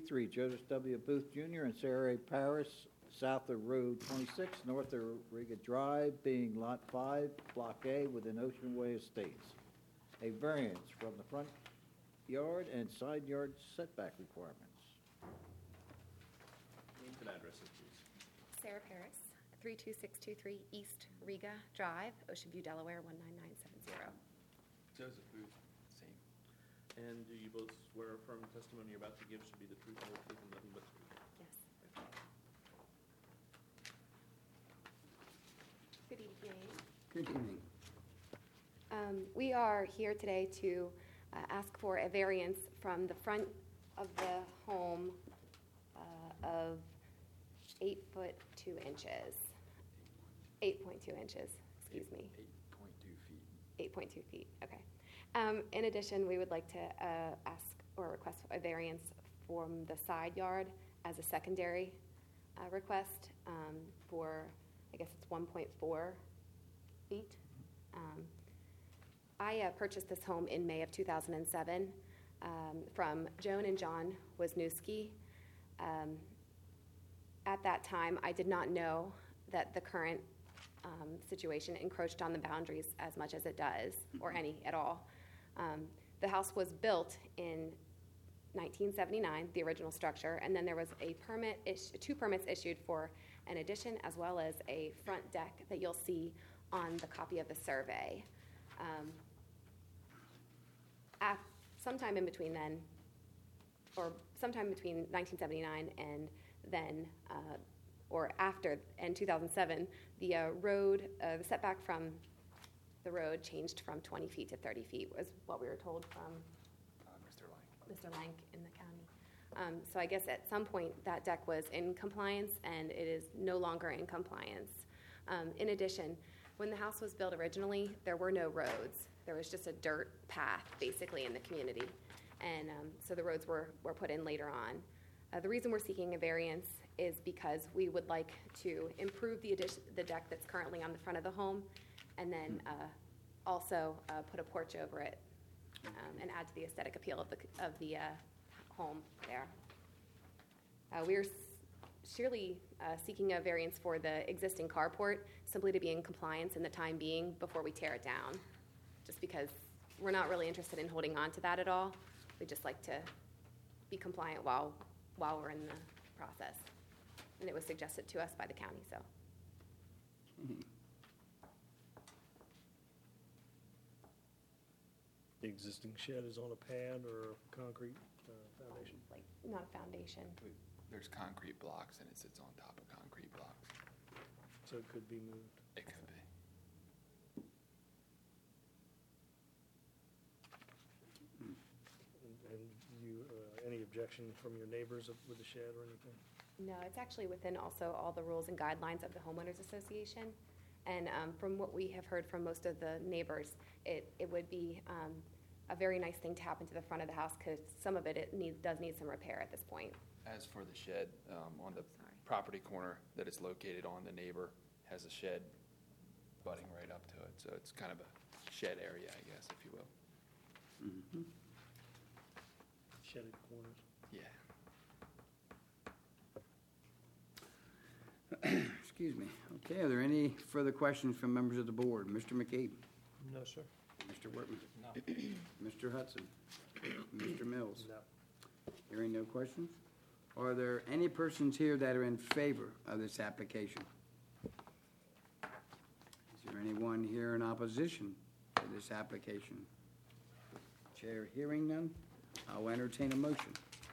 33, Joseph W. Booth Jr. and Sarah A. Paris, south of Road 26, north of Riga Drive, being Lot 5, Block A, within Ocean Way Estates. A variance from the front yard and side yard setback requirements. Name and addresses, please. Sarah Paris, 32623 East Riga Drive, Ocean View, Delaware, 19970. Joseph Booth, same. And do you both swear or affirm the testimony you're about to give should be the truth, the whole truth, and nothing but the truth? Yes. Good evening. Good evening. We are here today to ask for a variance from the front of the home of 8 foot 2 inches. 8.2 inches, excuse me. 8.2 feet. 8.2 feet, okay. In addition, we would like to ask or request a variance from the side yard as a secondary request for, I guess it's 1.4 feet. I purchased this home in May of 2007 from Joan and John Wisniewski. At that time, I did not know that the current situation encroached on the boundaries as much as it does, or any at all. The house was built in 1979, the original structure, and then there was a two permits issued for an addition as well as a front deck that you'll see on the copy of the survey. Sometime in between then, or sometime between 1979 and then, or after, in 2007, the road, the setback from the road changed from 20 feet to 30 feet, was what we were told from Mr. Lank in the county. So I guess at some point that deck was in compliance, and it is no longer in compliance. In addition, when the house was built originally, there were no roads. There was just a dirt path, basically, in the community. And so the roads were put in later on. The reason we're seeking a variance is because we would like to improve the deck that's currently on the front of the home, and then also put a porch over it and add to the aesthetic appeal of the home there. We're surely seeking a variance for the existing carport, simply to be in compliance in the time being before we tear it down, just because we're not really interested in holding on to that at all. We'd just like to be compliant while we're in the process. And it was suggested to us by the county, so. Mm-hmm. The existing shed is on a pad or a concrete foundation? Like, not a foundation. There's concrete blocks, and it sits on top of concrete blocks. So it could be moved? It could be. And you, any objection from your neighbors with the shed or anything? No, it's actually within also all the rules and guidelines of the homeowners association. And from what we have heard from most of the neighbors, it would be a very nice thing to happen to the front of the house, because some of it does need some repair at this point. As for the shed, on the property corner that it's located on, the neighbor has a shed butting right up to it. So it's kind of a shed area, I guess, if you will. Mm-hmm. Shedded corners? Yeah. Excuse me. Okay, are there any further questions from members of the board? Mr. McCabe? No, sir. Mr. Workman? No. Mr. Hudson? Mr. Mills? No. Hearing no questions? Are there any persons here that are in favor of this application? Is there anyone here in opposition to this application? Chair hearing none, I'll entertain a motion.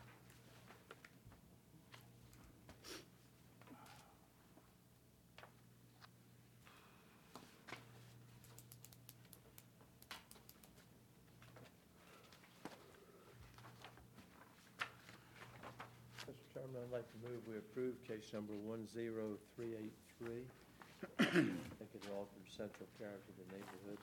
Mr. Chairman, I'd like to move we approve case number 10383. I think it altered central character of the neighborhood.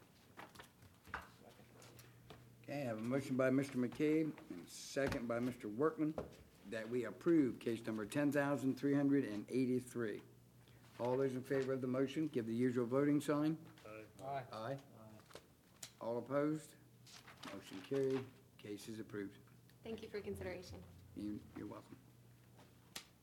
Okay, I have a motion by Mr. McCabe and a second by Mr. Workman that we approve case number 10,383. All those in favor of the motion, give the usual voting sign. Aye. Aye. All opposed? Motion carried. Case is approved. Thank you for your consideration. You're welcome.